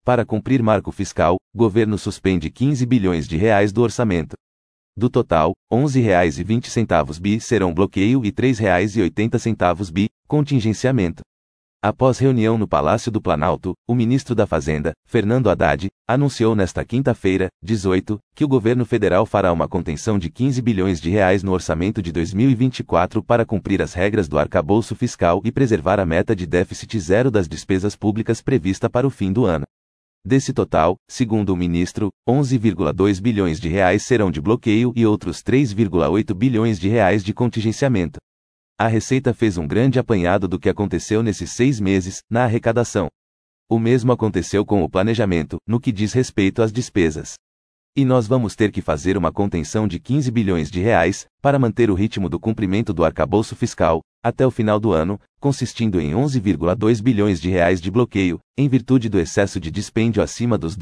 Para cumprir marco fiscal, governo suspende 15 bilhões de reais do orçamento. Do total, R$ 11,20 bi serão bloqueio e R$ 3,80 bi, contingenciamento. Após reunião no Palácio do Planalto, o ministro da Fazenda, Fernando Haddad, anunciou nesta quinta-feira, 18, que o governo federal fará uma contenção de 15 bilhões de reais no orçamento de 2024 para cumprir as regras do arcabouço fiscal e preservar a meta de déficit zero das despesas públicas prevista para o fim do ano. Desse total, segundo o ministro, 11,2 bilhões de reais serão de bloqueio e outros 3,8 bilhões de reais de contingenciamento. A Receita fez um grande apanhado do que aconteceu nesses 6 meses, na arrecadação. O mesmo aconteceu com o planejamento, no que diz respeito às despesas. E nós vamos ter que fazer uma contenção de 15 bilhões de reais, para manter o ritmo do cumprimento do arcabouço fiscal, até o final do ano, consistindo em 11,2 bilhões de reais de bloqueio, em virtude do excesso de dispêndio acima dos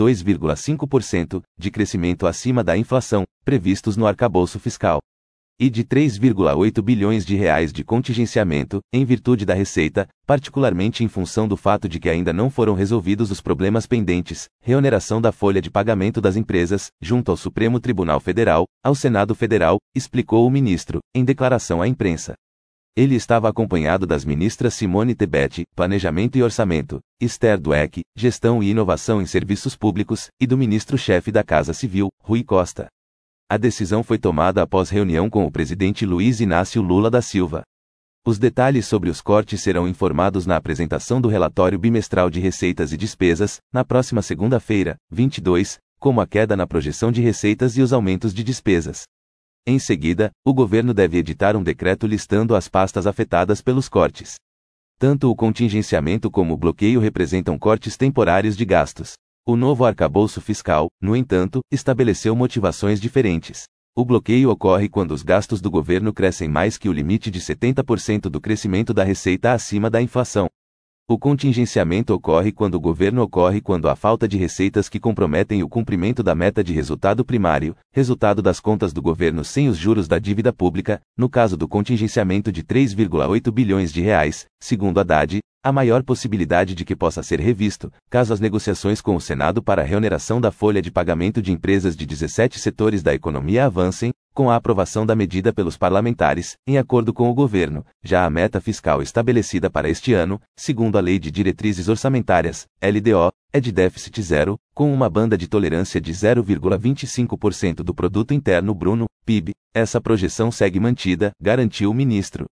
2,5%, de crescimento acima da inflação, previstos no arcabouço fiscal. E de 3,8 bilhões de reais de contingenciamento, em virtude da Receita, particularmente em função do fato de que ainda não foram resolvidos os problemas pendentes, reoneração da folha de pagamento das empresas, junto ao Supremo Tribunal Federal, ao Senado Federal, explicou o ministro, em declaração à imprensa. Ele estava acompanhado das ministras Simone Tebet, Planejamento e Orçamento, Esther Dweck, Gestão e Inovação em Serviços Públicos, e do ministro-chefe da Casa Civil, Rui Costa. A decisão foi tomada após reunião com o presidente Luiz Inácio Lula da Silva. Os detalhes sobre os cortes serão informados na apresentação do relatório bimestral de receitas e despesas, na próxima segunda-feira, 22, como a queda na projeção de receitas e os aumentos de despesas. Em seguida, o governo deve editar um decreto listando as pastas afetadas pelos cortes. Tanto o contingenciamento como o bloqueio representam cortes temporários de gastos. O novo arcabouço fiscal, no entanto, estabeleceu motivações diferentes. O bloqueio ocorre quando os gastos do governo crescem mais que o limite de 70% do crescimento da receita acima da inflação. O contingenciamento ocorre quando há falta de receitas que comprometem o cumprimento da meta de resultado primário, resultado das contas do governo sem os juros da dívida pública, no caso do contingenciamento de 3,8 bilhões de reais, segundo Haddad, a maior possibilidade de que possa ser revisto, caso as negociações com o Senado para a reoneração da folha de pagamento de empresas de 17 setores da economia avancem, com a aprovação da medida pelos parlamentares, em acordo com o governo. Já a meta fiscal estabelecida para este ano, segundo a Lei de Diretrizes Orçamentárias, LDO, é de déficit zero, com uma banda de tolerância de 0,25% do Produto Interno Bruto, PIB. Essa projeção segue mantida, garantiu o ministro.